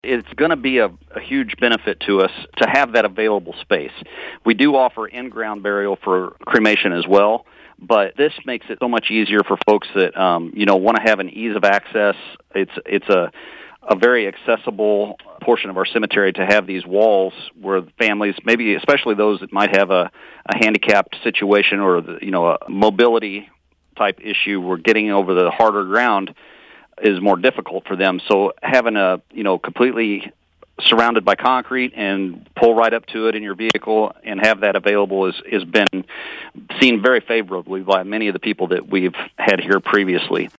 It's going to be a huge benefit to us to have that available space. We do offer in-ground burial for cremation as well, but this makes it so much easier for folks that want to have an ease of access. It's a very accessible portion of our cemetery to have these walls where families, maybe especially those that might have a handicapped situation or a mobility type issue, where getting over the harder ground is more difficult for them. So having a completely surrounded by concrete and pull right up to it in your vehicle and have that available has been seen very favorably by many of the people that we've had here previously.